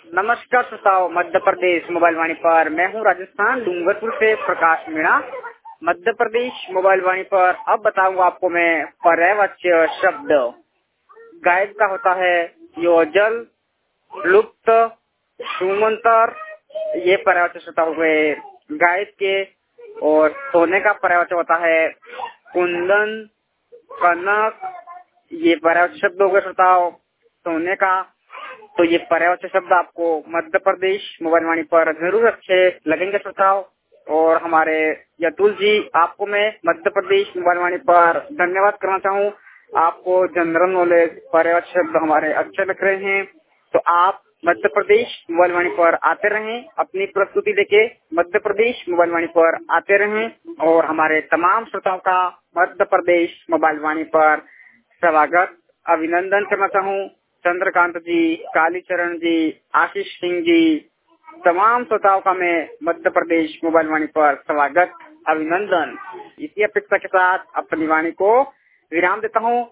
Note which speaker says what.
Speaker 1: नमस्कार श्रोताओं, मध्य प्रदेश मोबाइल वाणी पर मैं हूं राजस्थान डूंगरपुर से प्रकाश मीणा। मध्य प्रदेश मोबाइल वाणी पर अब बताऊंगा आपको मैं पर्यायवाच्य शब्द। गायब का होता है योजल, लुप्त, सुमंतर, ये पर्यायवाच्य शब्द हो गए गायब के। और सोने का पर्यायवाच्य होता है कुंदन, कनक, ये पर्यायवाच्य शब्द हो गए श्रोताओं सोने का। तो ये पर्यायवाच्य शब्द आपको मध्य प्रदेश मोबाइल वाणी पर जरूर अच्छे लगेंगे श्रोताओं। और हमारे यतुल जी, आपको मैं मध्य प्रदेश मोबाइल वाणी पर धन्यवाद करना चाहूँ। आपको जनरल नॉलेज पर्यायवाच्य शब्द हमारे अच्छे लग रहे हैं, तो आप मध्य प्रदेश मोबाइल वाणी पर आते रहें, अपनी प्रस्तुति लेके मध्य प्रदेश मोबाइल वाणी पर आते रहें। और हमारे तमाम श्रोताओं का मध्य प्रदेश मोबाइल वाणी पर स्वागत अभिनंदन करना चाहूँ। चंद्रकांत जी, कालीचरण जी, आशीष सिंह जी, तमाम श्रोताओं का मैं मध्य प्रदेश मोबाइल वाणी पर स्वागत अभिनंदन। इसी अपेक्षा के साथ अपनी वाणी को विराम देता हूँ।